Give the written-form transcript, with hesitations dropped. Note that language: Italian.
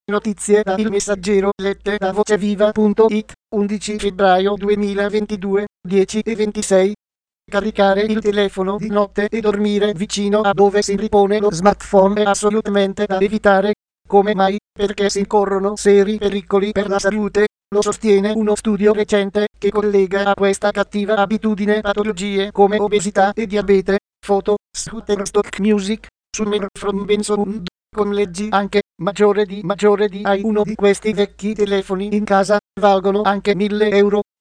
Notizie da Il Messaggero, lette da voceviva.it, 11 febbraio 2022, 10:26. Caricare il telefono di notte e dormire vicino a dove si ripone lo smartphone è assolutamente da evitare. Come mai? Perché si corrono seri pericoli per la salute. Lo sostiene uno studio recente che collega a questa cattiva abitudine patologie come obesità e diabete. Foto, Shutterstock Music, Summer from Benson. Con leggi anche maggiore di hai uno di questi vecchi telefoni in casa, valgono anche 1.000 euro.